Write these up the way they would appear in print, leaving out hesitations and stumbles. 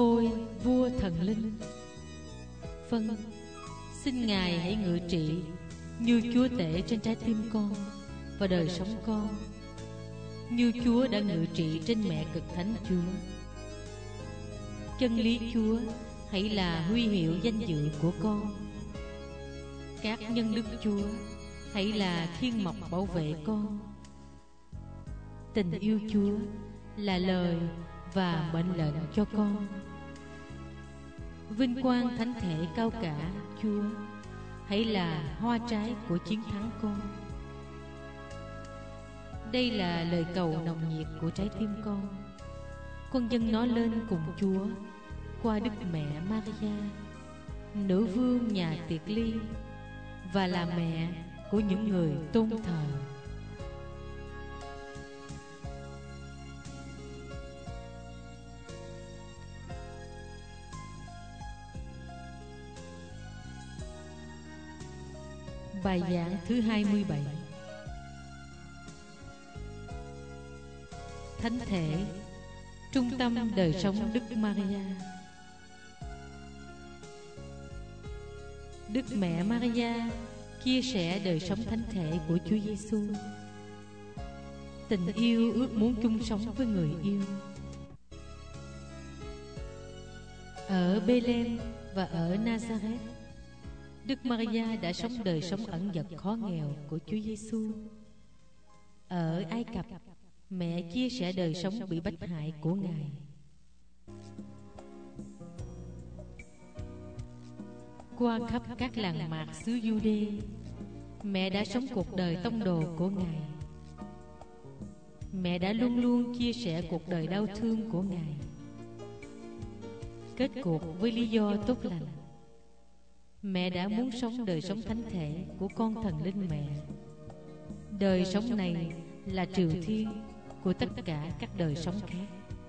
Hôi vua thần linh, vâng, xin Ngài hãy ngự trị như Chúa tể trên trái tim con và đời sống con, như Chúa đã ngự trị trên mẹ cực thánh Chúa. Chân lý Chúa hãy là huy hiệu danh dự của con. Các nhân đức Chúa hãy là thiên mộc bảo vệ con. Tình yêu Chúa là lời và mệnh lệnh cho con. Vinh quang thánh thể cao cả Chúa hãy là hoa trái của chiến thắng con. Đây là lời cầu nồng nhiệt của trái tim con dâng nó lên cùng Chúa qua Đức Mẹ Maria, nữ vương nhà tiệc ly và là mẹ của những người tôn thờ. Bài giảng thứ 27. Thánh thể, trung tâm đời sống Đức Maria. Đức Mẹ Maria chia sẻ đời sống thánh thể của Chúa Giêsu. Tình yêu ước muốn chung sống với người yêu. Ở Bethlehem và ở Nazareth, Đức Maria đã sống đời sống ẩn dật khó nghèo của Chúa Giêsu. Ở Ai Cập, mẹ chia sẻ đời sống bị bách hại của Ngài. Qua khắp các làng mạc xứ Giu-đê, mẹ đã sống cuộc đời tông đồ của Ngài. Mẹ đã luôn luôn chia sẻ cuộc đời đau thương của Ngài, kết cuộc với lý do tốt lành. Mẹ đã muốn sống đời sống thánh thể của con thần linh mẹ. Đời sống này là triều thiên của tất cả các đời sống khác.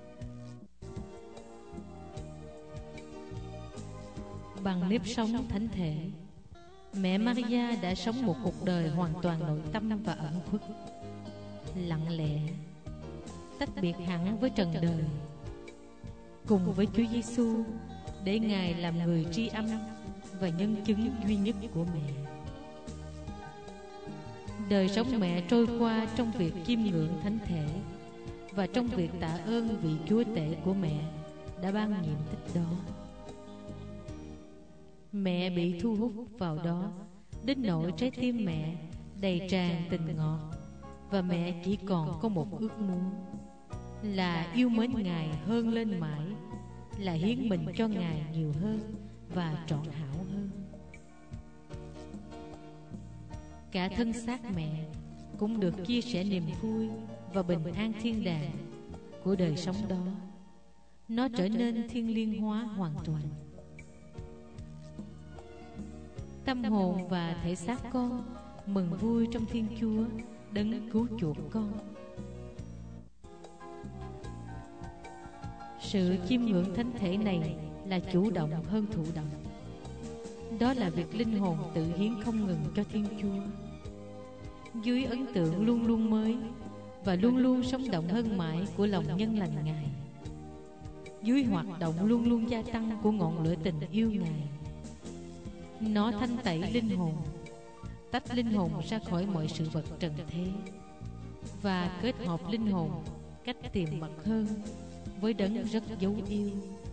Bằng nếp sống thánh thể, mẹ Maria đã sống một cuộc đời hoàn toàn nội tâm và ẩn khuất, lặng lẽ, tách biệt hẳn với trần đời, cùng với Chúa Giêsu để Ngài làm người tri âm và nhân chứng duy nhất của mẹ. Đời sống mẹ trôi qua trong việc chiêm ngưỡng thánh thể và trong việc tạ ơn vị Chúa tể của mẹ đã ban nhiệm tích đó. Mẹ bị thu hút vào đó đến nỗi trái tim mẹ đầy tràn tình ngọt, và mẹ chỉ còn có một ước muốn là yêu mến Ngài hơn lên mãi, là hiến mình cho Ngài nhiều hơn và trọn hảo hơn. Cả thân xác mẹ cũng được chia sẻ niềm vui và bình an thiên đàng của đời sống đó. Nó trở nên thiêng liêng hóa hoàn toàn. Tâm hồn và thể xác con mừng vui trong Thiên Chúa đấng cứu chuộc con. Sự chiêm ngưỡng thánh thể này là chủ động hơn thụ động. Đó là việc linh hồn tự hiến không ngừng cho Thiên Chúa, dưới ấn tượng luôn luôn mới và luôn luôn sống động hơn mãi của lòng nhân lành Ngài, dưới hoạt động luôn luôn gia tăng của ngọn lửa tình yêu Ngài. Nó thanh tẩy linh hồn, tách linh hồn ra khỏi mọi sự vật trần thế và kết hợp linh hồn cách tiềm mật hơn với đấng rất dấu yêu.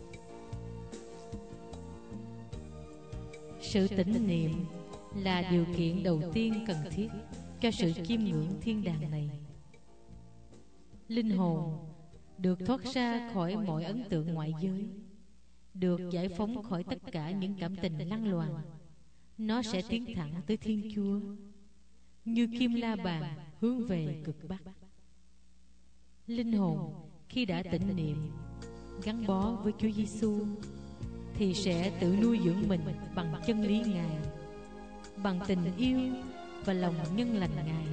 Sự tĩnh niệm là điều kiện đầu tiên cần thiết cho sự chiêm ngưỡng thiên đàng này. Linh hồn được thoát ra khỏi mọi ấn tượng ngoại giới, được giải phóng khỏi tất cả những cảm tình lăng loàn. Nó sẽ tiến thẳng tới Thiên Chúa, như kim la bàn hướng về cực Bắc. Linh hồn khi đã tĩnh niệm, gắn bó với Chúa Giêsu, thì sẽ tự nuôi dưỡng mình bằng chân lý Ngài, bằng tình yêu và lòng nhân lành Ngài.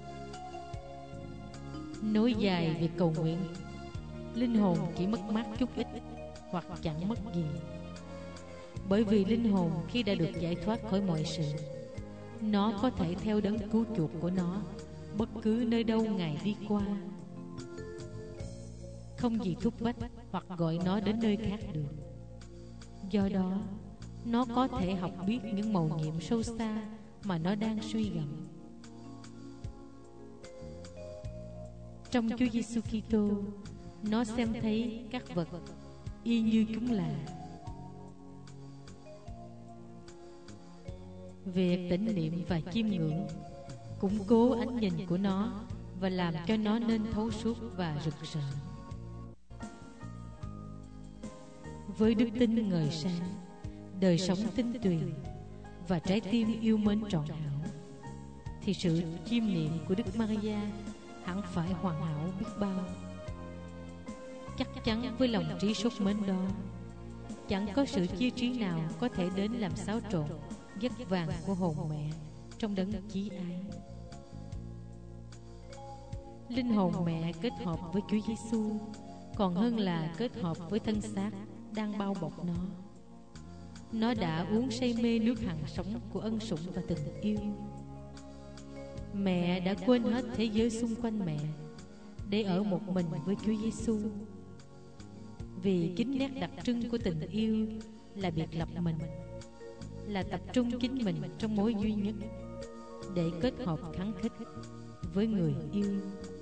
Nối dài việc cầu nguyện, linh hồn chỉ mất mát chút ít hoặc chẳng mất gì. Bởi vì linh hồn khi đã được giải thoát khỏi mọi sự, nó có thể theo đấng cứu chuộc của nó bất cứ nơi đâu Ngài đi qua. Không gì thúc bách hoặc gọi nó đến nơi khác được. Do đó, nó có thể học biết những mầu nhiệm sâu xa mà nó đang suy gẫm. Trong Chúa Giêsu Kitô, nó xem thấy các vật y như chúng là. Việc tĩnh niệm và chiêm ngưỡng củng cố ánh nhìn của nó và làm cho nó nên thấu suốt và rực rỡ. Với đức tin ngời sáng, đời sống tinh tuyền và trái tim yêu mến trọn hảo, thì sự chiêm niệm của Đức Maria hẳn phải hoàn hảo biết bao. Chắc chắn với lòng trí sốt mến đó, chẳng có sự chia trí nào có thể đến làm xáo trộn giấc vàng của hồn mẹ trong đấng chí ái. Linh hồn mẹ kết hợp với Chúa Giêsu còn hơn là kết hợp với thân xác đang bao bọc nó. Nó đã uống say mê nước hằng sống của ân sủng và tình yêu. Mẹ đã quên hết thế giới xung quanh mẹ để ở một mình với Chúa Giêsu. Vì chính nét đặc trưng của tình yêu là biệt lập mình, là tập trung chính mình trong mối duy nhất để kết hợp khăng khít với người yêu.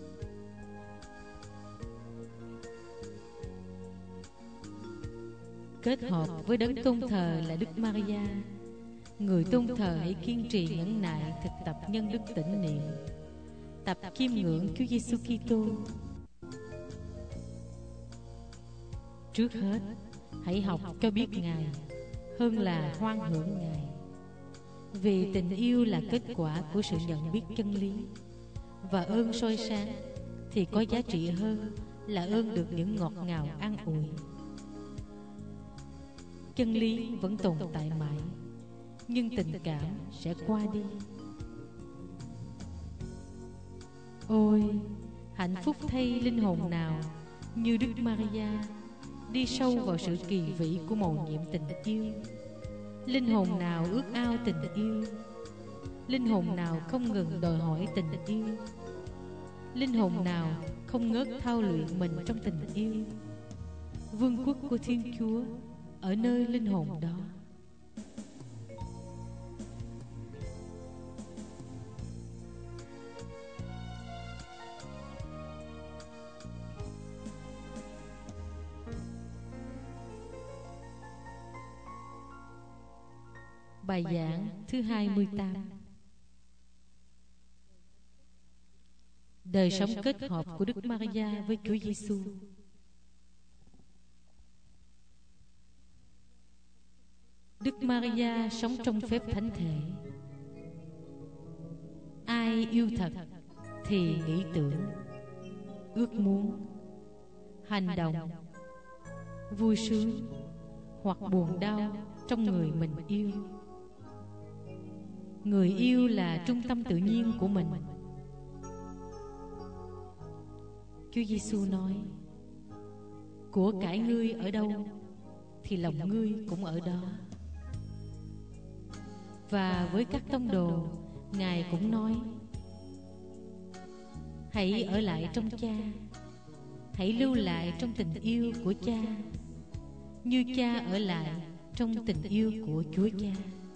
Kết hợp với đấng tôn thờ là Đức Maria, người tôn thờ hãy kiên trì nhẫn nại thực tập nhân đức tĩnh niệm, tập chiêm ngưỡng Chúa Giêsu Kitô. Trước hết, hãy học cho biết Ngài hơn là hoan hưởng Ngài. Vì tình yêu là kết quả của sự nhận biết chân lý, và ơn soi sáng thì có giá trị hơn là ơn được những ngọt ngào an ủi. Chân lý vẫn tồn tại mãi, nhưng tình cảm sẽ qua đi. Ôi, hạnh phúc thay linh hồn nào như Đức Maria đi sâu vào sự kỳ vĩ của mầu nhiệm tình yêu. Linh hồn nào ước ao tình yêu, linh hồn nào không ngừng đòi hỏi tình yêu, linh hồn nào không ngớt thao luyện mình trong tình yêu. Vương quốc của Thiên Chúa ở nơi linh hồn đó. Bài giảng thứ 28. Đời sống kết hợp của Đức Maria với Chúa Giêsu. Đức Maria sống trong phép thánh thể. Ai yêu thật thì nghĩ tưởng, ước muốn, hành động, vui sướng hoặc buồn đau trong người mình yêu. Người yêu là trung tâm tự nhiên của mình. Chúa Giêsu nói: của cải ngươi ở đâu thì lòng ngươi cũng ở đó. Và với các tông đồ, Ngài cũng nói: hãy ở lại trong Cha, hãy lưu lại trong tình yêu của Cha, như Cha ở lại trong tình yêu của Chúa Cha.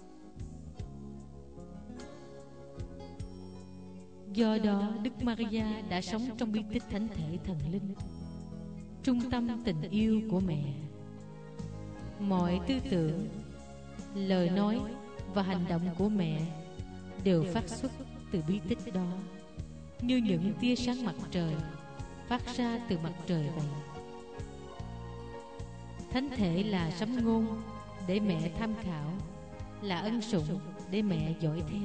Do đó, Đức Maria đã sống trong bí tích thánh thể thần linh, trung tâm tình yêu của mẹ. Mọi tư tưởng, lời nói và hành động của mẹ đều phát xuất từ bí tích đó, như những tia sáng mặt trời phát ra từ mặt trời vậy. Thánh thể là sấm ngôn để mẹ tham khảo, là ân sủng để mẹ dõi theo.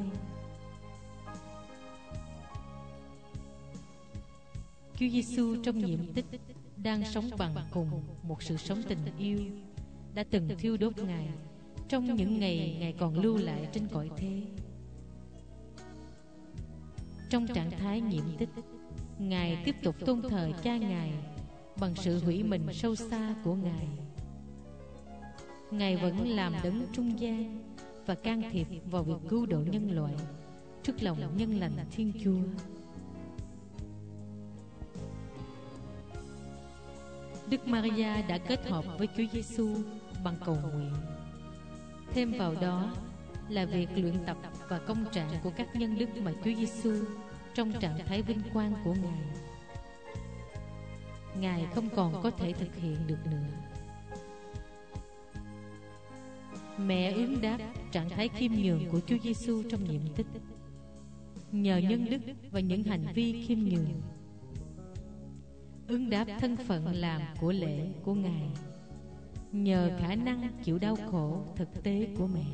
Chúa Giêsu trong nhiệm tích đang sống bằng cùng một sự sống tình yêu đã từng thiêu đốt Ngài trong những ngày Ngài còn lưu lại trên cõi thế. Trong trạng thái nhiệm tích, Ngài tiếp tục tôn thờ Cha Ngài bằng sự hủy mình sâu xa của Ngài. Ngài vẫn làm đấng trung gian và can thiệp vào việc cứu độ nhân loại trước lòng nhân lành Thiên Chúa. Đức Maria đã kết hợp với Chúa Giêsu bằng cầu nguyện. Thêm vào đó là việc luyện tập và công trạng của các nhân đức mà Chúa Giêsu trong trạng thái vinh quang của Ngài không còn có thể thực hiện được nữa. Mẹ ứng đáp trạng thái khiêm nhường của Chúa Giêsu trong nhiệm tích. Nhờ nhân đức và những hành vi khiêm nhường, ứng đáp thân phận làm của lễ của Ngài, nhờ khả năng chịu đau khổ thực tế của mẹ,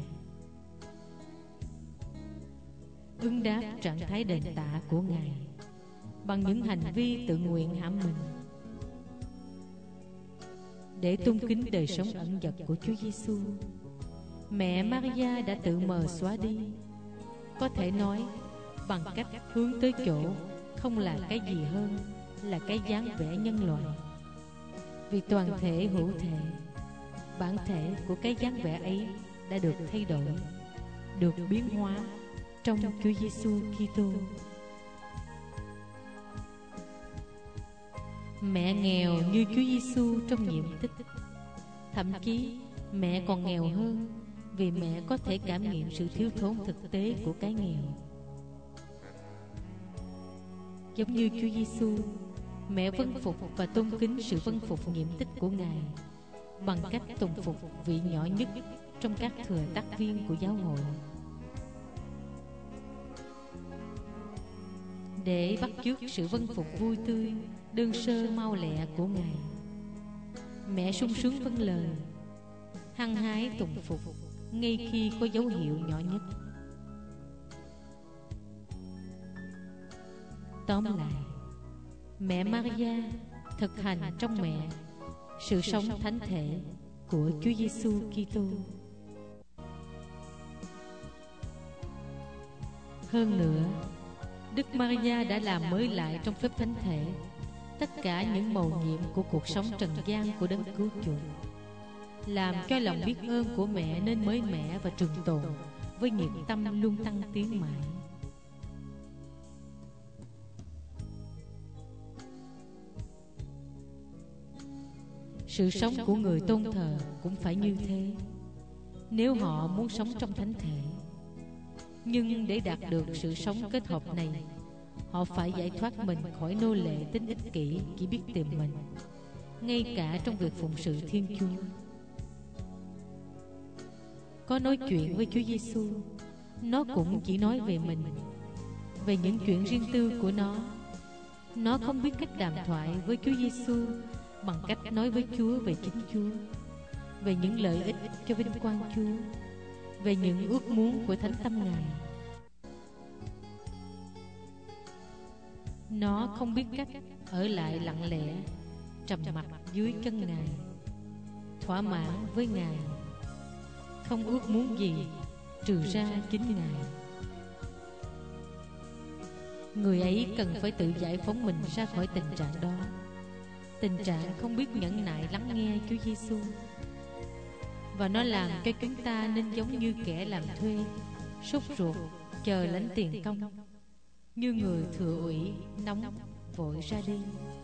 ứng đáp trạng thái đền tạ của Ngài bằng những hành vi tự nguyện hãm mình để tôn kính đời sống ẩn dật của Chúa Giêsu. Mẹ Maria đã tự mờ xóa đi, có thể nói bằng cách hướng tới chỗ không là cái gì hơn là cái dáng vẻ nhân loại. Vì toàn thể hữu thể, bản thể của cái dáng vẻ ấy đã được thay đổi, được biến hóa trong Chúa Giêsu Kitô. Mẹ nghèo như Chúa Giêsu trong nhiệm tích. Thậm chí mẹ còn nghèo hơn, vì mẹ có thể cảm nghiệm sự thiếu thốn thực tế của cái nghèo. Giống như Chúa Giêsu, mẹ vâng phục và tôn kính sự vâng phục nhiệm tích của Ngài bằng cách tùng phục vị nhỏ nhất trong các thừa tác viên của giáo hội. Để bắt chước sự vâng phục vui tươi, đơn sơ mau lẹ của Ngài, mẹ sung sướng vâng lời, hăng hái tùng phục ngay khi có dấu hiệu nhỏ nhất. Tóm lại, mẹ Maria thực hành trong mẹ sự sống thánh thể của Chúa Giêsu Kitô. Hơn nữa, Đức Maria đã làm mới lại trong phép thánh thể tất cả những mầu nhiệm của cuộc sống trần gian của Đấng Cứu Chuộc, làm cho lòng biết ơn của mẹ nên mới mẻ và trường tồn với nhiệt tâm luôn tăng tiến mãi. Sự sống của người tôn thờ cũng phải như thế, nếu họ muốn sống trong thánh thể. Nhưng để đạt được sự sống kết hợp này, họ phải giải thoát mình khỏi nô lệ tính ích kỷ chỉ biết tìm mình, ngay cả trong việc phụng sự Thiên Chúa. Có nói chuyện với Chúa Giêsu, nó cũng chỉ nói về mình, về những chuyện riêng tư của nó. Nó không biết cách đàm thoại với Chúa Giêsu bằng cách nói với Chúa về chính Chúa, về những lợi ích cho vinh quang Chúa, về những ước muốn của thánh tâm Ngài. Nó không biết cách ở lại lặng lẽ, trầm mặc dưới chân Ngài, thỏa mãn với Ngài, không ước muốn gì trừ ra chính Ngài. Người ấy cần phải tự giải phóng mình ra khỏi tình trạng đó, tình trạng không biết nhẫn nại lắng nghe Chúa Giêsu. Và nó làm cho chúng ta nên giống như kẻ làm thuê, sốt ruột chờ lãnh tiền công, như người thừa ủy nóng vội ra đi.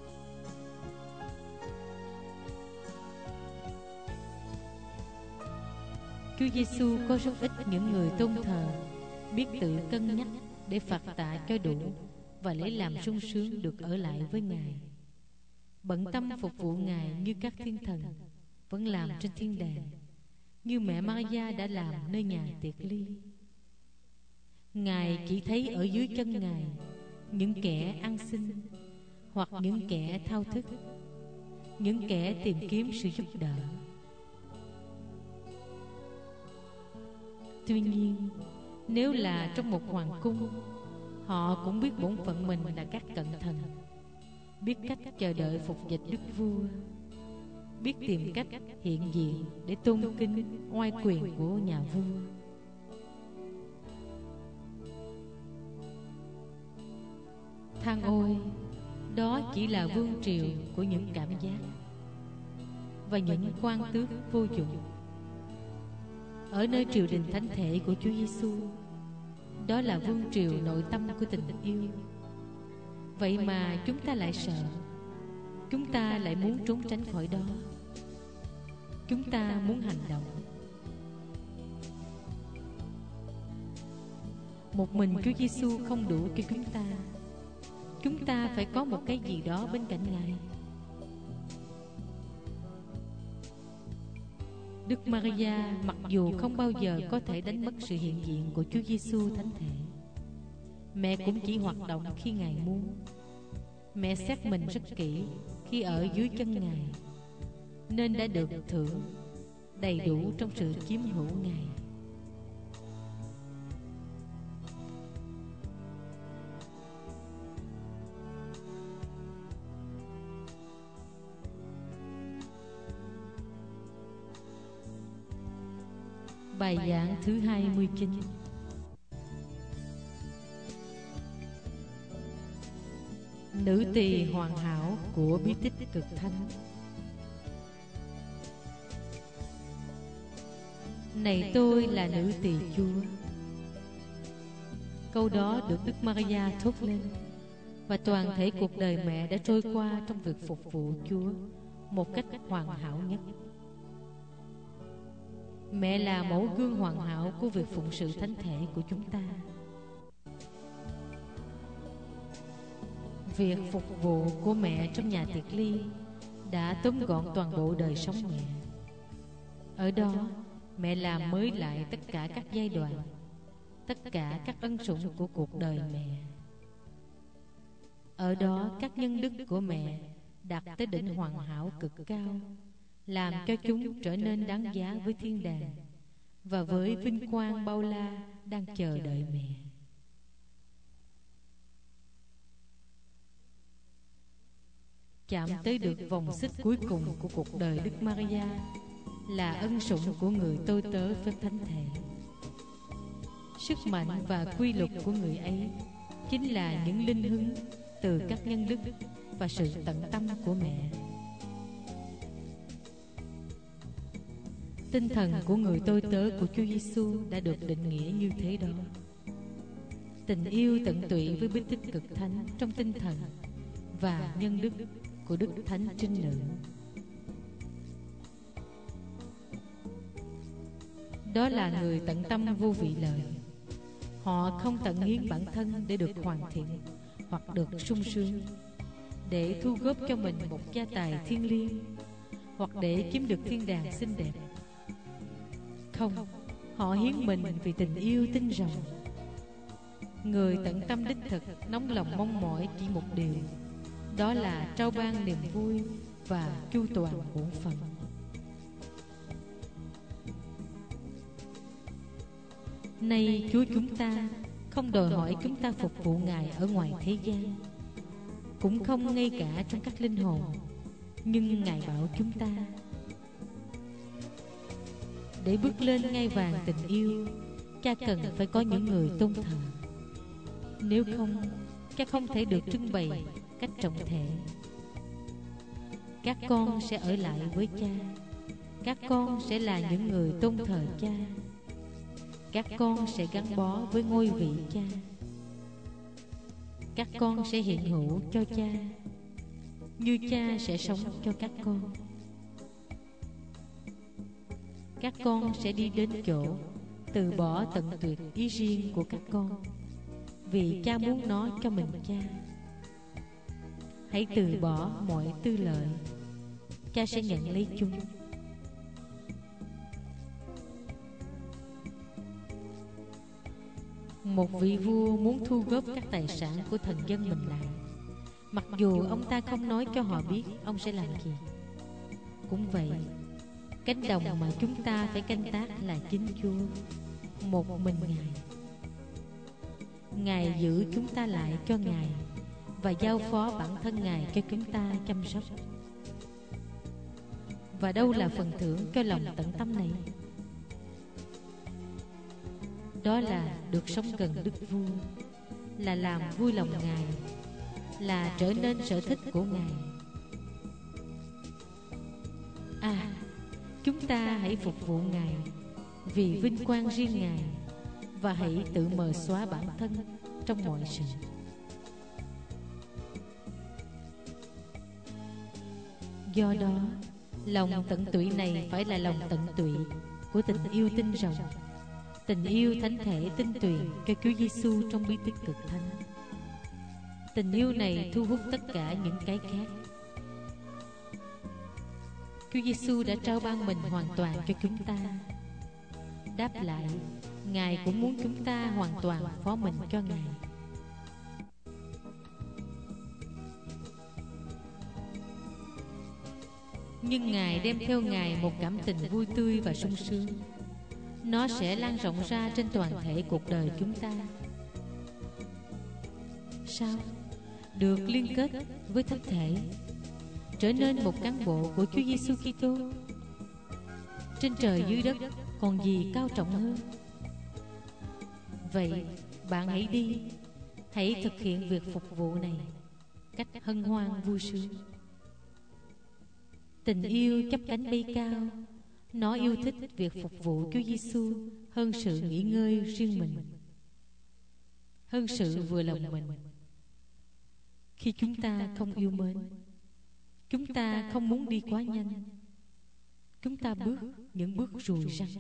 Chúa Giêsu có rất ít những người tôn thờ biết tự cân nhắc để phạt tạ cho đủ và lấy làm sung sướng được ở lại với Ngài, bận tâm phục vụ Ngài như các thiên thần vẫn làm trên thiên đàng, như mẹ Maria đã làm nơi nhà tiệc ly. Ngài chỉ thấy ở dưới chân Ngài những kẻ ăn xin, hoặc những kẻ thao thức, những kẻ tìm kiếm sự giúp đỡ. Tuy nhiên, nếu là trong một hoàng cung, họ cũng biết bổn phận mình là các cận thần, biết cách chờ đợi phục dịch đức vua, biết tìm cách hiện diện để tôn kính oai quyền của nhà vua. Than ôi, đó chỉ là vương triều của những cảm giác và những quan tước vô dụng. Ở nơi triều đình thánh thể của Chúa Giêsu, đó là vương triều nội tâm của tình yêu. Vậy mà chúng ta lại sợ, chúng ta lại muốn trốn tránh khỏi đó. chúng ta muốn hành động. Một mình Chúa Giêsu không đủ cho chúng ta. Chúng ta phải có một cái gì đó bên cạnh Ngài. Đức Maria mặc dù không bao giờ có thể đánh mất sự hiện diện của Chúa Giêsu thánh thể, mẹ cũng chỉ hoạt động khi Ngài muốn. Mẹ xét mình rất kỹ khi ở dưới chân Ngài, nên đã được thưởng đầy đủ trong sự chiếm hữu Ngài. Bài giảng thứ 29. Nữ tỳ hoàn hảo của bí tích cực thánh. Này tôi là nữ tỳ Chúa. Câu đó được Đức Maria thốt lên, và toàn thể cuộc đời mẹ đã trôi qua trong việc phục vụ Chúa một cách hoàn hảo nhất. Mẹ là mẫu gương hoàn hảo của việc phụng sự thánh thể của chúng ta. Việc phục vụ của mẹ trong nhà tiệc ly đã tóm gọn toàn bộ đời sống mẹ. Ở đó, mẹ làm mới lại tất cả các giai đoạn, tất cả các ân sủng của cuộc đời mẹ. Ở đó, các nhân đức của mẹ đạt tới đỉnh hoàn hảo cực cao, làm cho chúng trở nên đáng giá với thiên đàng và với vinh quang bao la đang chờ đợi mẹ. Chạm tới được vòng xích cuối cùng của cuộc đời Đức Maria là ân sủng của người tôi tớ phép thánh thể. Sức mạnh và quy luật của người ấy chính là những linh hứng từ các nhân đức và sự tận tâm của mẹ. Tinh thần của người tôi tớ của Chúa Giêsu đã được định nghĩa như thế đó. Tình yêu tận tụy với bí tích cực thánh trong tinh thần và nhân đức của Đức Thánh Trinh Nữ. Đó là người tận tâm vô vị lợi. Họ không tận hiến bản thân để được hoàn thiện hoặc được sung sướng, để thu góp cho mình một gia tài thiêng liêng, hoặc để kiếm được thiên đàng xinh đẹp. Không, họ hiến mình vì tình yêu tinh rồng. Người tận tâm đích thực nóng lòng mong mỏi chỉ một điều, đó là trao ban niềm vui và chu toàn bổn phận. Nay Chúa chúng ta không đòi hỏi chúng ta phục vụ Ngài ở ngoài thế gian, cũng không ngay cả trong các linh hồn, nhưng Ngài bảo chúng ta: để bước lên ngai vàng tình yêu, cha cần phải có những người tôn thờ. Nếu không, cha không thể được trưng bày cách trọng thể. Các con sẽ ở lại với cha. Các con sẽ là những người tôn thờ cha. Các con sẽ gắn bó với ngôi vị cha. Các con sẽ hiện hữu cho cha, như cha sẽ sống cho các con. Các con sẽ đi đến chỗ từ bỏ tận tuyệt ý riêng của các con, vì cha muốn nó cho mình cha. Hãy từ bỏ mọi tư lợi, cha sẽ nhận lấy chúng. Một vị vua muốn thu góp các tài sản của thần dân mình lại, mặc dù ông ta không nói cho họ biết ông sẽ làm gì. Cũng vậy, cánh đồng mà chúng ta phải canh tác là chính Chúa, một mình Ngài. Ngài giữ chúng ta lại cho Ngài và giao phó bản thân Ngài cho chúng ta chăm sóc. Và đâu là phần thưởng cho lòng tận tâm này? Đó là được sống gần Đức Vua, là làm vui lòng Ngài, là trở nên sở thích của Ngài. Chúng ta hãy phục vụ Ngài vì vinh quang riêng Ngài, và hãy tự mờ xóa bản thân trong mọi sự. Do đó, Lòng tận tụy này phải là lòng tận tụy của tình yêu tinh rộng, tình yêu thánh thể tinh tuyền cho Chúa Giêsu trong bí tích cực thánh. Tình yêu này thu hút tất cả những cái khác. Chúa Giêsu đã trao ban mình hoàn toàn cho chúng ta. Đáp lại, Ngài cũng muốn chúng ta hoàn toàn phó mình cho Ngài. Nhưng Ngài đem theo Ngài một cảm tình vui tươi và sung sướng. Nó sẽ lan rộng ra trên toàn thể cuộc đời chúng ta. Sao? Được liên kết với thánh thể, trở nên một cán bộ của Chúa Giêsu Kitô. Trên trời dưới đất còn gì cao trọng hơn? Vậy bạn hãy đi, hãy thực hiện việc phục vụ này cách hân hoan vui sướng. Tình yêu chắp cánh bay cao. Nó yêu thích việc phục vụ Chúa Giêsu hơn sự nghỉ ngơi riêng mình, hơn sự vừa lòng mình. Khi chúng ta không yêu mến, chúng ta không muốn đi quá nhanh, chúng ta bước những bước rùi rắn.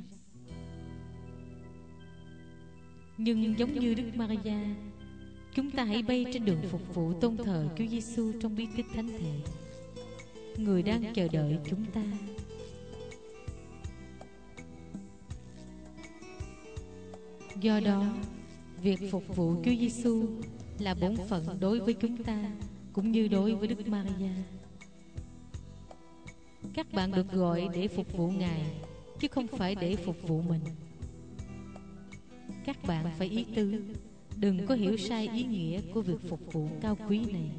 Nhưng giống như Đức Maria, chúng ta hãy bay trên đường phục vụ tôn thờ Chúa Giêsu trong bí tích thánh thể. Người đang chờ đợi chúng ta. Do đó, việc phục vụ Chúa Giêsu là bổn phận đối với chúng ta cũng như đối với Đức Maria. Các bạn được gọi để phục vụ Ngài, chứ không phải để phục vụ mình. Các bạn phải ý tứ, đừng có hiểu sai ý nghĩa của việc phục vụ cao quý này.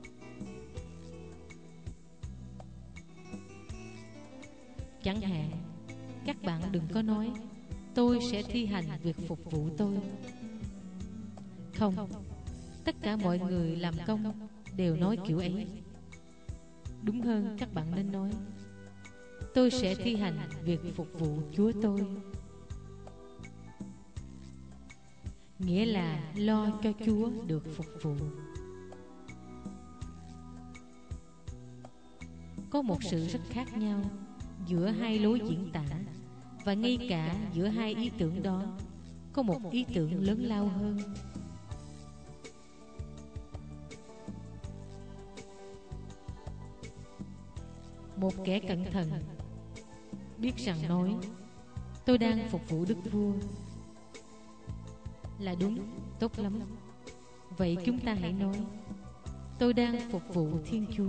Chẳng hạn, các bạn đừng có nói tôi sẽ thi hành việc phục vụ tôi. Không, tất cả mọi người làm công đều nói kiểu ấy. Đúng hơn, các bạn nên nói tôi sẽ thi hành việc phục vụ Chúa tôi. Nghĩa là lo cho Chúa được phục vụ. Có một sự rất khác nhau giữa hai lối diễn tả, và ngay cả giữa hai ý tưởng đó có một ý tưởng lớn lao hơn. Một kẻ cẩn thận biết rằng nói tôi đang phục vụ Đức Vua là đúng, tốt lắm. Vậy chúng ta hãy nói tôi đang phục vụ Thiên Chúa.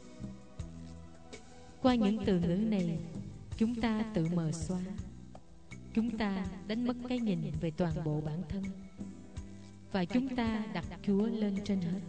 Qua những từ ngữ này, chúng ta tự mờ xóa, chúng ta đánh mất cái nhìn về toàn bộ bản thân, và chúng ta đặt Chúa lên trên hết.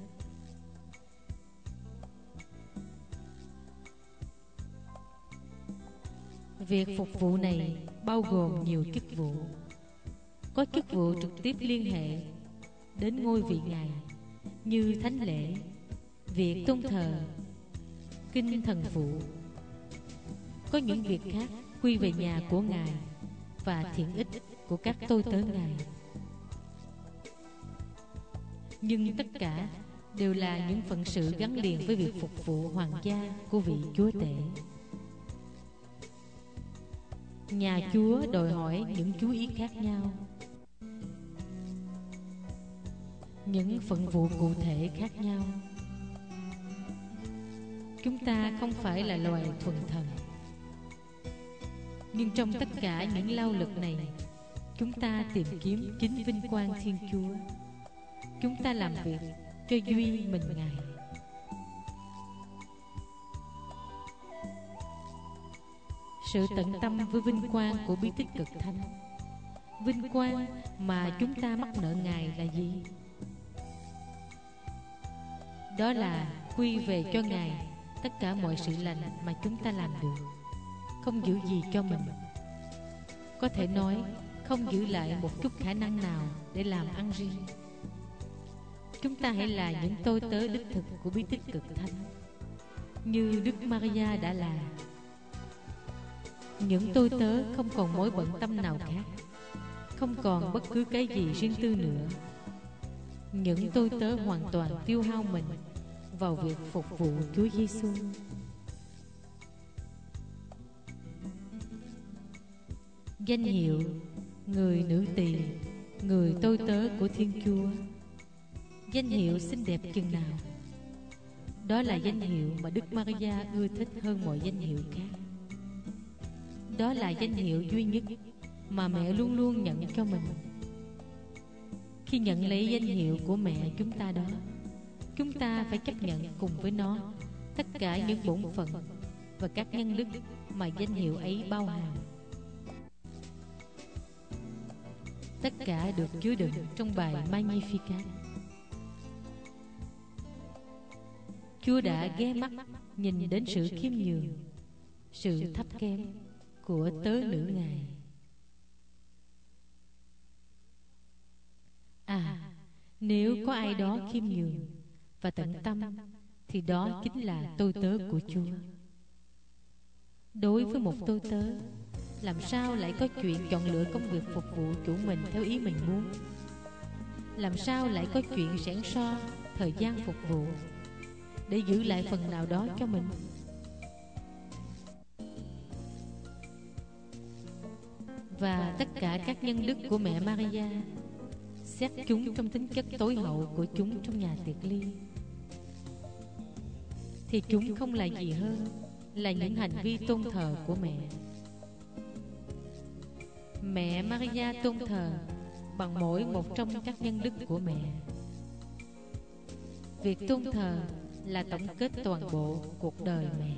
Việc phục vụ này bao gồm nhiều chức vụ. Có chức vụ trực tiếp liên hệ đến ngôi vị Ngài, như thánh lễ, việc tôn thờ, kinh thần phụ. Có những việc khác quy về nhà của Ngài và thiện ích của các tôi tớ Ngài. Nhưng tất cả đều là những phận sự gắn liền với việc phục vụ hoàng gia của vị Chúa Tể. Nhà Chúa đòi hỏi những chú ý khác nhau, những phận vụ cụ thể khác nhau. Chúng ta không phải là loài thuần thần, nhưng trong tất cả những lao lực này, chúng ta tìm kiếm chính vinh quang Thiên Chúa. Chúng ta làm việc cho duy mình Ngài. Sự tận tâm với vinh quang của bí tích cực thánh, vinh quang mà chúng ta mắc nợ Ngài là gì? Đó là quy về cho Ngài tất cả mọi sự lành mà chúng ta làm được, không giữ gì cho mình. Có thể nói không giữ lại một chút khả năng nào để làm ăn riêng. Chúng ta hãy là những tôi tớ đích thực của bí tích cực thánh, như Đức Maria đã là. Những tôi tớ không còn mối bận tâm nào khác, không còn bất cứ cái gì riêng tư nữa. Những tôi tớ hoàn toàn tiêu hao mình vào việc phục vụ Chúa Giêsu. Danh hiệu người nữ tỳ, người tôi tớ của Thiên Chúa. Danh hiệu xinh đẹp chừng nào! Đó là danh hiệu mà Đức Maria ưa thích hơn mọi danh hiệu khác. Đó là danh hiệu duy nhất mà mẹ luôn luôn nhận cho mình. Khi nhận lấy danh hiệu của mẹ chúng ta đó, chúng ta phải chấp nhận cùng với nó tất cả những bổn phận và các nhân đức mà danh hiệu ấy bao hàm. Tất cả được chứa đựng trong bài Magnificat. Chúa đã ghé mắt nhìn đến sự khiêm nhường, sự thấp kém của tớ nữ Ngài. Nếu có ai đó khiêm nhường và tận tâm, thì đó chính là tôi tớ của Chúa. Đối với một tôi tớ, làm sao lại có chuyện chọn lựa công việc phục vụ chủ mình theo ý mình muốn? Làm sao lại có chuyện xẻn so thời gian phục vụ để giữ lại phần nào đó cho mình? Và tất cả các nhân đức của mẹ Maria, xét chúng trong tính chất tối hậu của chúng trong nhà tiệc ly, thì chúng không là gì hơn là những hành vi tôn thờ của mẹ. Mẹ Maria tôn thờ bằng mỗi một trong các nhân đức của mẹ. Việc tôn thờ là tổng kết toàn bộ cuộc đời mẹ.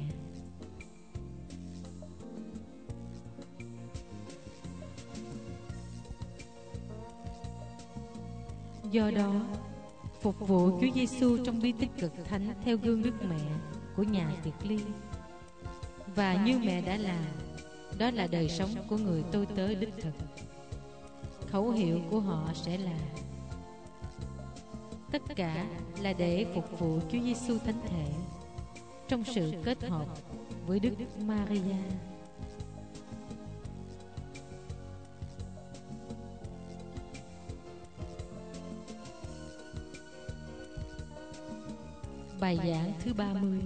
Do đó, phục vụ Chúa Giêsu trong bi tích cực thánh theo gương đức mẹ của nhà tiệc ly, và như mẹ đã làm, đó là đời sống của người tôi tớ đích thực. Khẩu hiệu của họ sẽ là: tất cả là để phục vụ Chúa Giêsu thánh thể trong sự kết hợp với Đức Maria. Bài giảng thứ 30.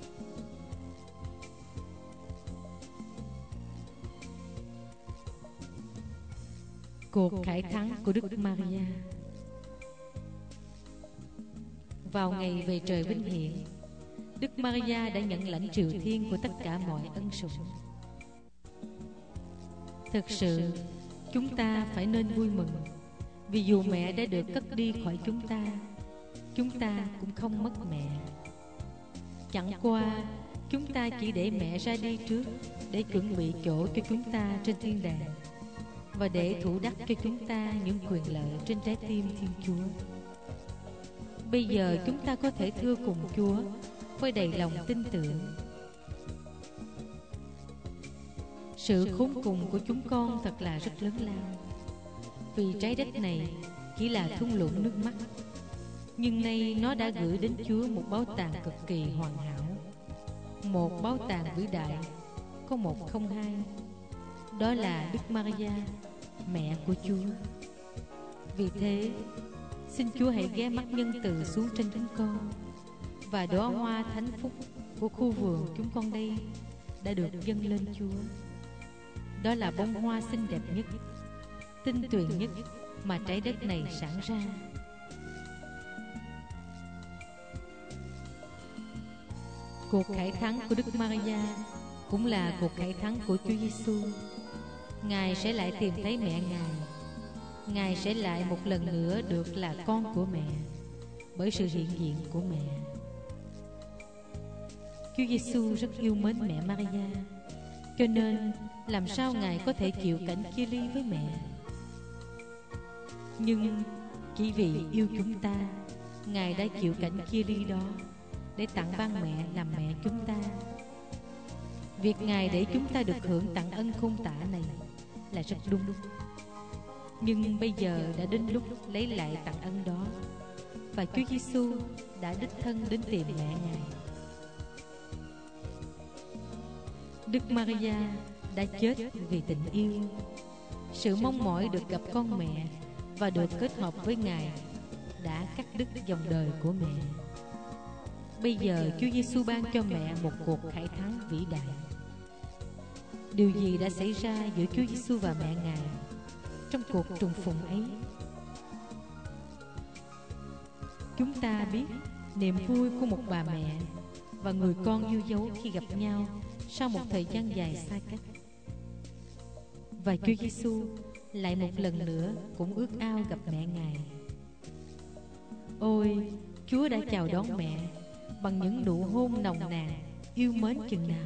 Cuộc khải thắng của Đức Maria. Vào ngày về trời vinh hiển, Đức Maria đã nhận lãnh triều thiên của tất cả mọi ân sủng. Thực sự, chúng ta phải nên vui mừng, vì dù mẹ đã được cất đi khỏi chúng ta cũng không mất mẹ. Chẳng qua, chúng ta chỉ để mẹ ra đi trước để chuẩn bị chỗ cho chúng ta trên thiên đàng, và để thủ đắc cho chúng ta những quyền lợi trên trái tim Thiên Chúa. Bây giờ chúng ta có thể thưa cùng Chúa với đầy lòng tin tưởng: sự khốn cùng của chúng con thật là rất lớn lao, vì trái đất này chỉ là thung lũng nước mắt, nhưng nay nó đã gửi đến Chúa một báu tàng cực kỳ hoàn hảo, một báu tàng vĩ đại, có một không hai. Đó là Đức Maria, mẹ của Chúa. Vì thế, xin Chúa hãy ghé mắt nhân từ xuống trên chúng con, và đóa hoa thánh phúc của khu vườn chúng con đây đã được dâng lên Chúa. Đó là bông hoa xinh đẹp nhất, tinh tuyền nhất mà trái đất này sản ra. Cuộc khải thắng của Đức Maria cũng là cuộc khải thắng của Chúa Giêsu. Ngài sẽ lại tìm thấy mẹ Ngài sẽ lại một lần nữa được là con của mẹ bởi sự hiện diện của mẹ. Chúa Giêsu rất yêu mến mẹ Maria, cho nên làm sao Ngài có thể chịu cảnh chia ly với mẹ? Nhưng chỉ vì yêu chúng ta, Ngài đã chịu cảnh chia ly đó để tặng ban mẹ làm mẹ chúng ta. Việc Ngài để chúng ta được hưởng tặng ân không tả này là rất đúng. Nhưng bây giờ đã đến lúc lấy lại tặng ân đó, và Chúa Giêsu đã đích thân đến tìm mẹ Ngài. Đức Maria đã chết vì tình yêu. Sự mong mỏi được gặp con mẹ và được kết hợp với Ngài đã cắt đứt dòng đời của mẹ. Bây giờ Chúa Giêsu ban cho mẹ một cuộc khải thắng vĩ đại. điều gì đã xảy ra giữa Chúa Giêsu và mẹ Ngài trong cuộc trùng phùng ấy. Chúng ta biết niềm vui của một bà mẹ và người con yêu dấu khi gặp nhau sau một thời gian dài xa cách. Và Chúa Giêsu lại một lần nữa cũng ước ao gặp mẹ Ngài. Ôi, Chúa đã chào đón mẹ bằng những nụ hôn nồng nàn, yêu mến chừng nào.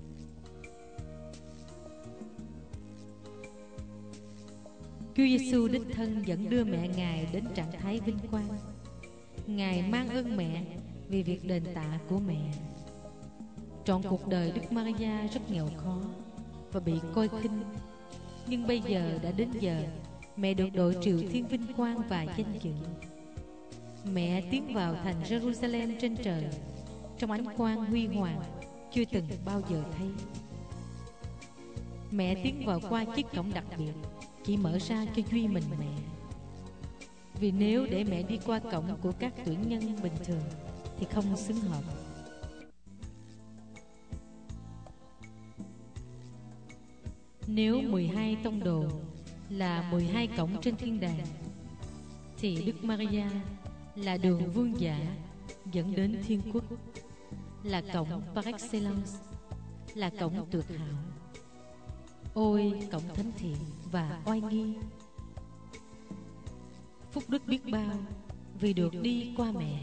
Chúa Giêsu đích thân dẫn đưa mẹ Ngài đến trạng thái vinh quang. Ngài mang ơn mẹ vì việc đền tạ của mẹ. Trọn cuộc đời Đức Maria rất nghèo khó và bị coi khinh, nhưng bây giờ đã đến giờ mẹ được đội triều thiên vinh quang và danh dự. Mẹ tiến vào thành Jerusalem trên trời trong ánh quang huy hoàng chưa từng bao giờ thấy. Mẹ tiến vào qua chiếc cổng đặc biệt chỉ mở ra cho duy mình mẹ. Vì nếu để mẹ đi qua cổng của các tuyển nhân bình thường thì không xứng hợp. Nếu 12 tông đồ là 12 cổng trên thiên đàng, thì Đức Maria là đường vương giả dẫn đến thiên quốc, là cổng par excellence, là cổng tuyệt hảo. Ôi cổng thánh thiện và oai nghi! Phúc đức biết bao vì được đi qua mẹ.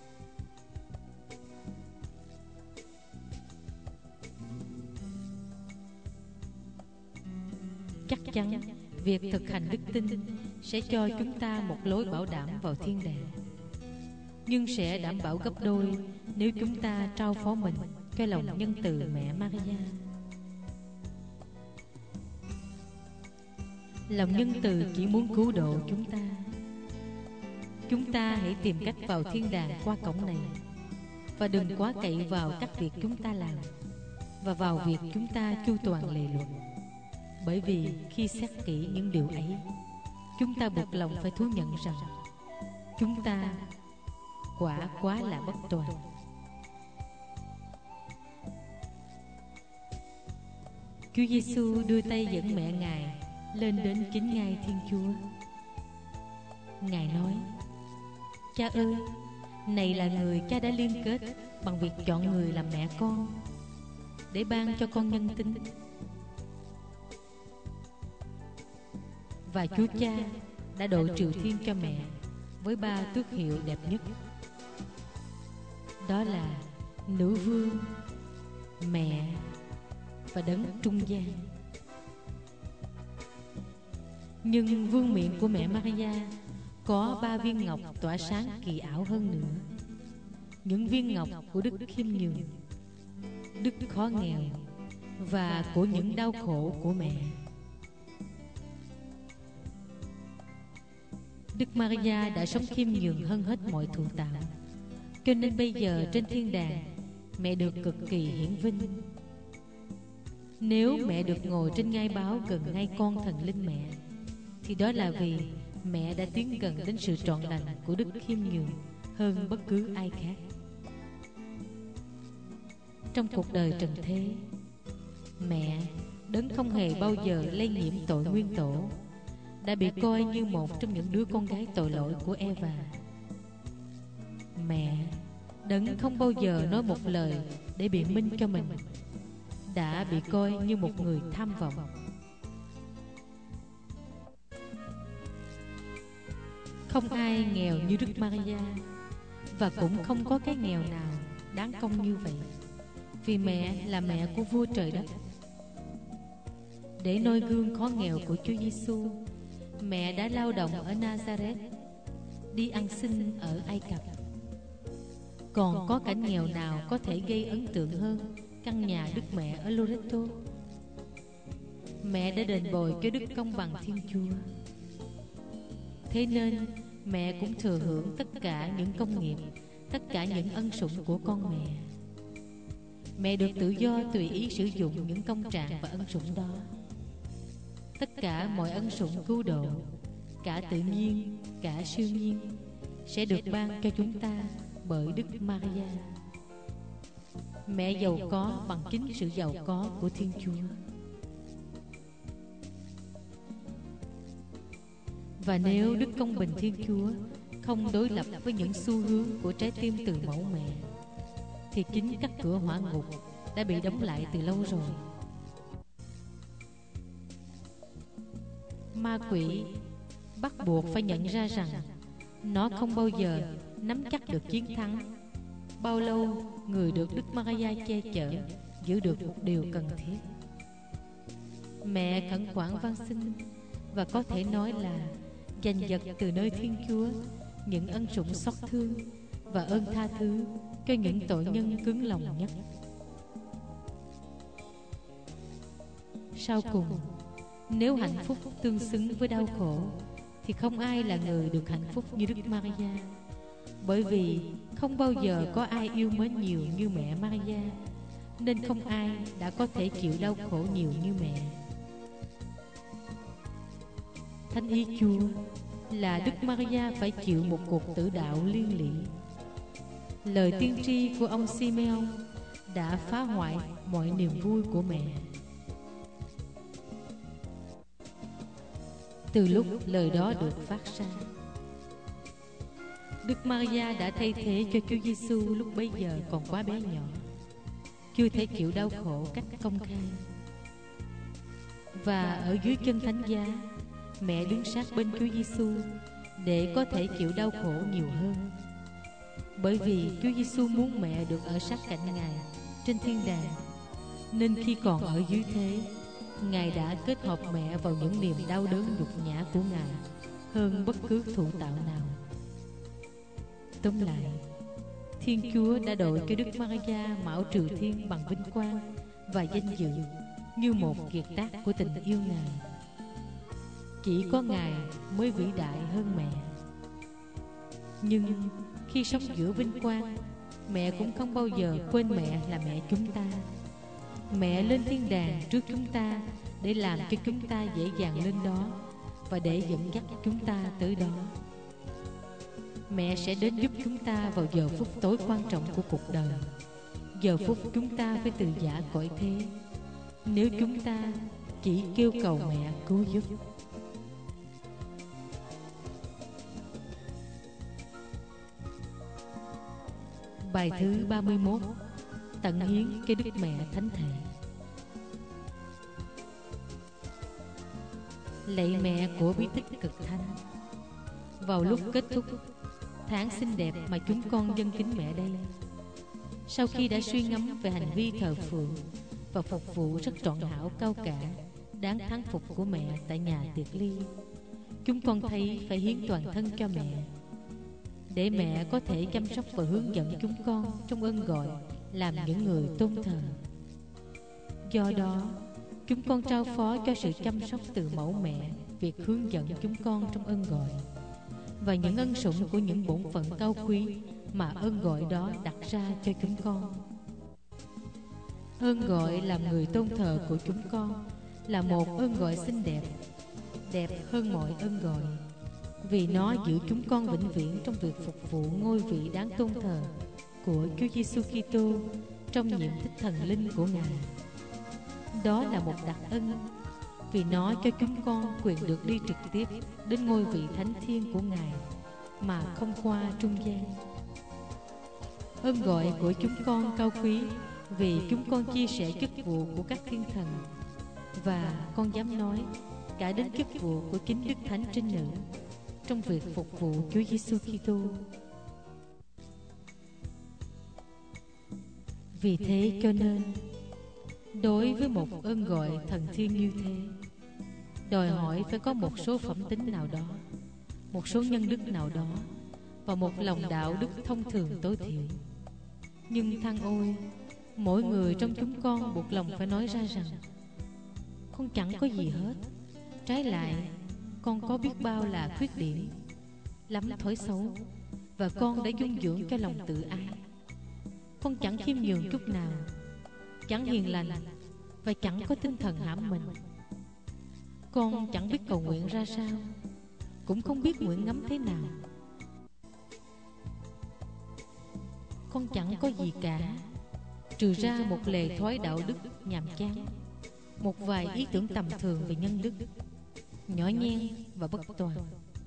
Chắc chắn việc thực hành đức tin sẽ cho chúng ta một lối bảo đảm vào thiên đàng, nhưng sẽ đảm bảo gấp đôi nếu chúng ta trao phó mình cho lòng nhân từ mẹ Maria. Lòng nhân từ chỉ muốn cứu độ chúng ta. Chúng ta hãy tìm cách vào thiên đàng qua cổng này, và đừng quá cậy vào các việc chúng ta làm và vào việc chúng ta chu toàn lề luật. Bởi vì khi xét kỹ những điều ấy, chúng ta buộc lòng phải thú nhận rằng chúng ta quả quá là bất toàn. Chúa Giêsu đưa tay dẫn mẹ Ngài lên đến chính ngai Thiên Chúa. Ngài nói: Cha ơi, này là người Cha đã liên kết bằng việc chọn người làm mẹ con để ban cho con nhân tính. Và Chúa Cha đã độ triều thiên cho mẹ với 3 tước hiệu đẹp nhất, đó là Nữ Vương, Mẹ và Đấng Trung gian. Nhưng vương miện của mẹ Maria có 3 viên ngọc tỏa sáng kỳ ảo hơn nữa. Những viên ngọc của đức khiêm nhường, đức khó nghèo và của những đau khổ của mẹ. Đức Maria đã sống khiêm nhường hơn hết mọi thụ tạo, cho nên bây giờ trên thiên đàng mẹ được cực kỳ hiển vinh. Nếu mẹ được ngồi trên ngai báo gần ngai con thần linh mẹ, thì đó là vì mẹ đã tiến gần đến sự trọn lành của đức khiêm nhường hơn bất cứ ai khác. Trong cuộc đời trần thế, mẹ Đấng không hề bao giờ lây nhiễm tội nguyên tổ đã bị coi như một trong những đứa con gái tội lỗi của Eva. Mẹ Đấng không bao giờ nói một lời để biện minh cho mình đã bị coi như một người tham vọng. Không ai nghèo như Đức Maria, và cũng không có cái nghèo nào đáng công như vậy, vì mẹ là mẹ của vua trời đất. Để noi gương khó nghèo của Chúa Giêsu, mẹ đã lao động ở Nazareth, đi ăn xin ở Ai Cập. Còn có cảnh nghèo nào có thể gây ấn tượng hơn căn nhà Đức Mẹ ở Loreto? Mẹ đã đền bồi cho đức công bằng Thiên Chúa. Thế nên mẹ cũng thừa hưởng tất cả những công nghiệp, tất cả những ân sủng của con mẹ. Mẹ được tự do tùy ý sử dụng những công trạng và ân sủng đó. Tất cả mọi ân sủng cứu độ, cả tự nhiên, cả siêu nhiên, sẽ được ban cho chúng ta bởi Đức Maria. Mẹ giàu có bằng chính sự giàu có của Thiên Chúa. Và nếu Đức Công Bình Thiên Chúa không đối lập với những xu hướng của trái tim từ mẫu mẹ, thì chính các cửa hỏa ngục đã bị đóng lại từ lâu rồi. Ma quỷ bắt buộc phải nhận ra rằng nó không bao giờ nắm chắc được chiến thắng bao lâu người được Đức Maria che chở giữ được một điều cần thiết. Mẹ khẩn khoản van xin, và có thể nói là giành giật từ nơi Thiên Chúa những ân sủng xót thương và ơn tha thứ cho những tội nhân cứng lòng nhất. Sau cùng, nếu hạnh phúc tương xứng với đau khổ, thì không ai là người được hạnh phúc như Đức Maria, bởi vì không bao giờ có ai yêu mến nhiều như mẹ Maria, nên không ai đã có thể chịu đau khổ nhiều như mẹ. Thánh ý Chúa là Đức Maria phải chịu một cuộc tử đạo liên lụy. Lời tiên tri của ông Simeon đã phá hoại mọi niềm vui của mẹ. Từ lúc lời đó được phát ra, Đức Maria đã thay thế cho Chúa Giêsu lúc bấy giờ còn quá bé nhỏ, chưa thể chịu đau khổ cách công khai. Và ở dưới chân thánh giá, mẹ đứng sát bên Chúa Giêsu để có thể chịu đau khổ nhiều hơn. Bởi vì Chúa Giêsu muốn mẹ được ở sát cạnh Ngài trên thiên đàng, nên khi còn ở dưới thế, Ngài đã kết hợp mẹ vào những niềm đau đớn nhục nhã của Ngài hơn bất cứ thụ tạo nào. Tóm lại, Thiên Chúa đã đội cho Đức Maria mão trừ thiên bằng vinh quang và danh dự như một kiệt tác của tình yêu Ngài. Chỉ có Ngài mới vĩ đại hơn mẹ. Nhưng khi sống giữa vinh quang, mẹ cũng không bao giờ quên mẹ là mẹ chúng ta. Mẹ lên thiên đàng trước chúng ta để làm cho chúng ta dễ dàng lên đó và để dẫn dắt chúng ta tới đó. Mẹ sẽ đến giúp chúng ta vào giờ phút tối quan trọng của cuộc đời, giờ phút chúng ta phải từ giã cõi thế, nếu chúng ta chỉ kêu cầu mẹ cứu giúp. Bài thứ 31: Tận hiến cho Đức Mẹ Thánh Thể. Lạy mẹ của bí tích cực thánh, vào lúc kết thúc tháng xinh đẹp mà chúng con dâng kính mẹ đây, sau khi đã suy ngẫm về hành vi thờ phượng và phục vụ rất trọn hảo cao cả, đáng thán phục của mẹ tại nhà tiệc ly, chúng con thấy phải hiến toàn thân cho mẹ, để mẹ có thể chăm sóc và hướng dẫn chúng con trong ơn gọi làm những người tôn thờ. Do đó, chúng con trao phó cho sự chăm sóc từ mẫu mẹ việc hướng dẫn chúng con trong ơn gọi và những ân sủng của những bổn phận cao quý mà ơn gọi đó đặt ra cho chúng con. Ơn gọi làm người tôn thờ của chúng con là một ơn gọi xinh đẹp, đẹp hơn mọi ơn gọi, vì nó giữ chúng con vĩnh viễn trong việc phục vụ ngôi vị đáng tôn thờ của Chúa Giêsu Kitô trong nhiệm tích thần linh của Ngài. Đó là một đặc ân, vì nó cho chúng con quyền được đi trực tiếp đến ngôi vị thánh thiên của Ngài mà không qua trung gian. Ơn gọi của chúng con cao quý vì chúng con chia sẻ chức vụ của các thiên thần, và con dám nói cả đến chức vụ của chính Đức Thánh Trinh Nữ trong việc phục vụ Chúa Giêsu Kitô. Vì thế cho nên, đối với một ơn gọi thần thiêng như thế, đòi hỏi phải có một số phẩm tính nào đó, một số nhân đức nào đó và một lòng đạo đức thông thường tối thiểu. Nhưng than ôi, mỗi người trong chúng con buộc lòng phải nói ra rằng con chẳng có gì hết. Trái lại, con có biết bao là khuyết điểm, lắm thói xấu, và con đã dung dưỡng cho lòng tự ái. Con chẳng khiêm nhường chút nào, chẳng hiền lành và chẳng có tinh thần hãm mình. Con chẳng biết cầu nguyện ra sao, cũng không biết nguyện ngắm thế nào. Con chẳng có gì cả, trừ ra một lề thói đạo đức nhàm chán, một vài ý tưởng tầm thường về nhân đức, nhỏ nhen và bất toàn.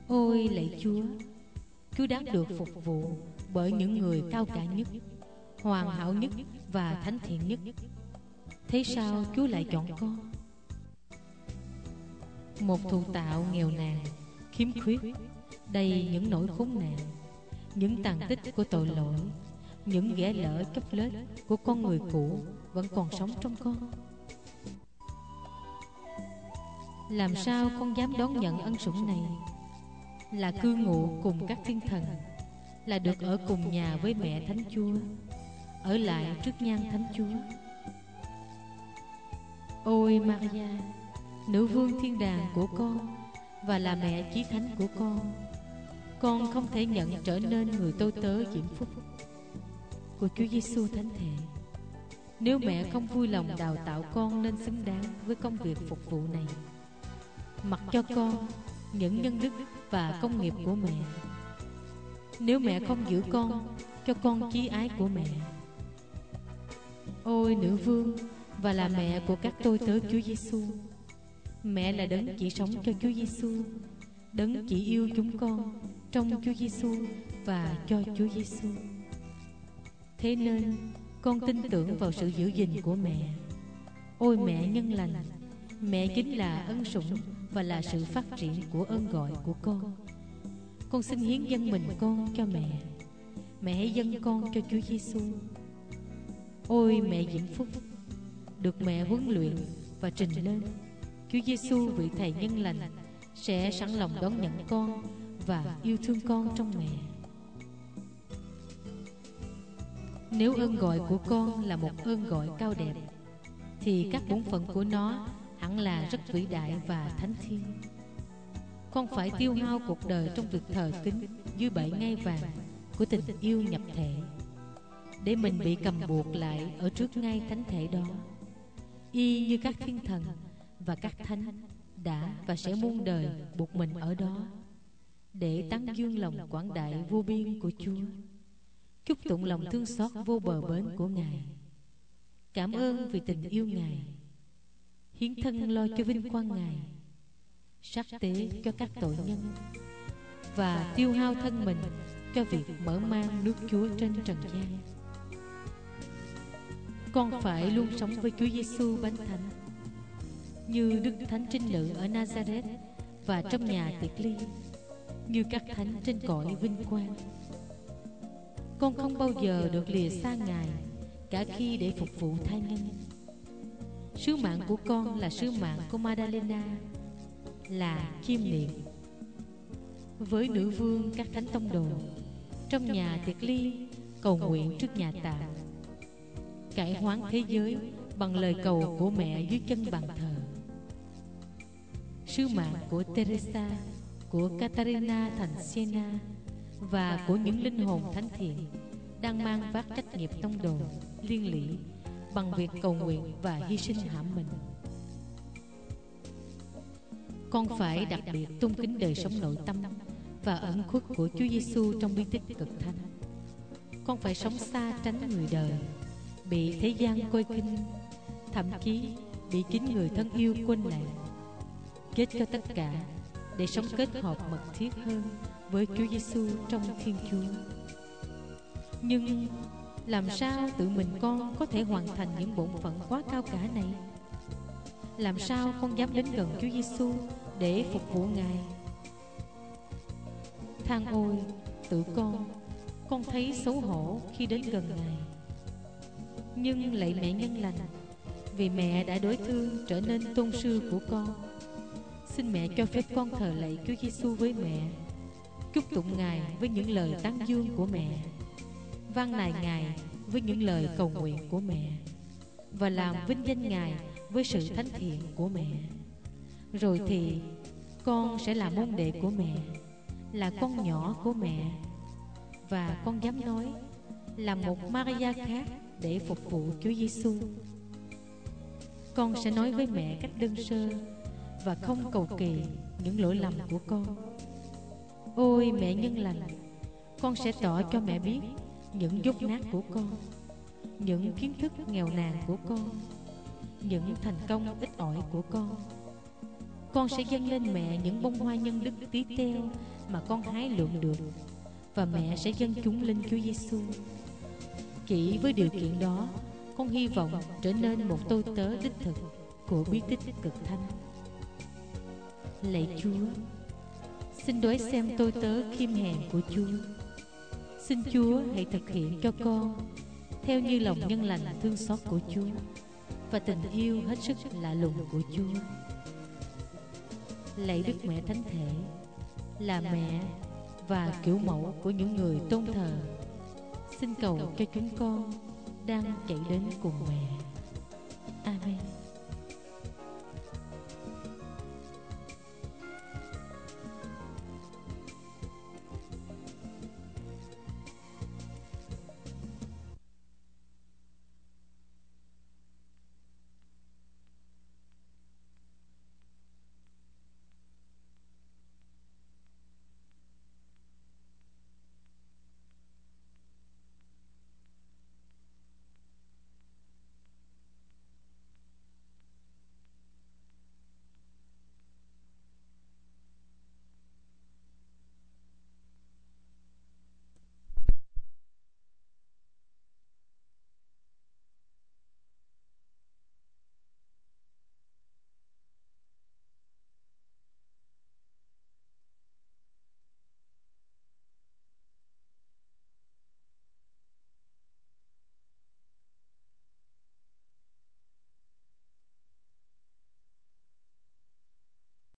Ôi lạy Chúa, Chúa đáng được phục vụ bởi những người cao cả nhất, hoàn hảo nhất và thánh thiện nhất. Thế sao Chúa lại chọn con, một thụ tạo nghèo nàn, khiếm khuyết, đầy những nỗi khốn nạn, những tàn tích của tội lỗi, những ghẻ lỡ cấp lết của con người cũ vẫn còn sống trong con? Làm sao con dám đón nhận ân sủng này, là cư ngụ cùng các thiên thần, là được ở cùng nhà với mẹ Thánh Chúa, ở lại trước nhan Thánh Chúa? Ôi Maria, nữ vương thiên đàng của con và là mẹ chí thánh của con không thể nhận trở nên người tôi tớ diễm phúc của Chúa Giêsu thánh thể nếu mẹ không vui lòng đào tạo con nên xứng đáng với công việc phục vụ này. Mặc cho con những nhân đức và công nghiệp của mẹ. Nếu mẹ không giữ con cho con chí ái của mẹ. Ôi nữ vương và là mẹ của các tôi tớ Chúa Giêsu, mẹ là đấng chỉ sống cho Chúa Giêsu, đấng chỉ yêu chúng con trong Chúa Giêsu và cho Chúa Giêsu. Thế nên con tin tưởng vào sự giữ gìn của mẹ. Ôi mẹ nhân lành, mẹ chính là ân sủng và là sự phát triển của ơn gọi của con. Con xin hiến dâng mình con cho mẹ. Mẹ hãy dâng con cho Chúa Giêsu. Ôi mẹ diễm phúc, được mẹ huấn luyện và trình lên, Chúa Giêsu vị thầy nhân lành sẽ sẵn lòng đón nhận con và yêu thương con trong mẹ. Nếu ơn gọi của con là một ơn gọi cao đẹp, thì các bổn phận của nó hẳn là rất vĩ đại và thánh thiêng. Con phải tiêu hao cuộc đời trong việc thờ kính dưới bệ ngai vàng của tình yêu nhập thể, để mình bị cầm buộc lại ở trước ngai thánh thể đó, y như các thiên thần và các thánh đã và sẽ muôn đời buộc mình ở đó, để tán dương lòng quảng đại vô biên của Chúa, chúc tụng lòng thương xót vô bờ bến của Ngài, cảm ơn vì tình yêu Ngài, hiến thân lo cho vinh quang Ngài, sát tế cho các tội nhân, và tiêu hao thân mình cho việc mở mang nước Chúa trên trần gian. Con phải luôn sống với Chúa Giêsu Bánh Thánh, như Đức Thánh Trinh Nữ ở Nazareth và trong nhà tiệc ly, như các thánh trên cõi vinh quang. Con không bao giờ được lìa xa Ngài, cả khi để phục vụ thai nhân. Sứ mạng của con là sứ mạng của Madalena, là chiêm niệm với nữ vương các thánh tông đồ trong nhà tiệc ly, cầu nguyện trước nhà tạm, cải hoán thế giới bằng lời cầu của mẹ dưới chân bàn thờ. Sứ mạng của Teresa, của Catarina thành Siena và của những linh hồn thánh thiện đang mang vác trách nhiệm tông đồ liên lỉ bằng việc cầu nguyện và hy sinh hãm mình. Con phải đặc biệt tôn kính đời sống nội tâm và ẩn khuất của Chúa Giêsu trong bí tích cực thánh. Con phải sống xa tránh người đời, bị thế gian coi khinh, thậm chí bị chính người thân yêu quên lãng, chết cho tất cả để sống kết hợp mật thiết hơn với Chúa Giêsu trong Thiên Chúa. Nhưng làm sao tự mình con có thể hoàn thành những bổn phận quá cao cả này? Làm sao con dám đến gần Chúa Giêsu để phục vụ Ngài? Than ôi tự con thấy xấu hổ khi đến gần Ngài. Nhưng lạy mẹ nhân lành, vì mẹ đã đối thương trở nên tôn sư của con, xin mẹ cho phép con thờ lạy Chúa Giêsu với mẹ, chúc tụng Ngài với những lời tán dương của mẹ, vang nài Ngài với những lời cầu nguyện của mẹ, và làm vinh danh Ngài với sự thánh thiện của mẹ. Rồi thì con sẽ là môn đệ của mẹ, là con nhỏ của mẹ, và con dám nói là một Maria khác để phục vụ Chúa Giêsu. Con sẽ nói với mẹ cách đơn sơ và không cầu kỳ những lỗi lầm của con. Ôi mẹ nhân lành, con sẽ tỏ cho mẹ biết những dốt nát của con, những kiến thức nghèo nàn của con, những thành công ít ỏi của con. Con sẽ dâng lên mẹ những bông hoa nhân đức tí teo mà con hái lượm được, và mẹ sẽ dâng chúng lên Chúa Giêsu. Chỉ với điều kiện đó, con hy vọng trở nên một tôi tớ đích thực của bí tích cực thanh. Lạy Chúa, xin đoái xem tôi tớ khiêm hèn của Chúa. Xin Chúa hãy thực hiện cho con theo như lòng nhân lành thương xót của Chúa và tình yêu hết sức lạ lùng của Chúa. Lạy Đức Mẹ Thánh Thể, là mẹ và kiểu mẫu của những người tôn thờ, xin cầu cho chúng con đang chạy đến cùng mẹ. Amen.